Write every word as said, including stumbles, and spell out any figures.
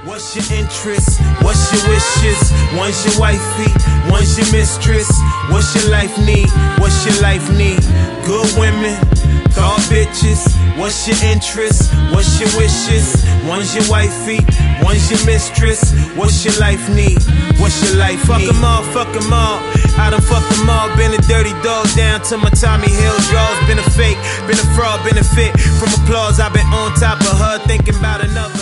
What's your interest? What's your wishes? One's your wifey, one's your mistress. What's your life need? What's your life need? Good women, thought bitches. What's your interest? What's your wishes? One's your wifey, one's your mistress. What's your life need? What's your life need? Fuck them all, fuck them all. I done fucked them all. Been a dirty dog down to my Tommy Hill draws. Been a fake, been a fraud, been a fit. From applause, I've been on top of her thinking about another.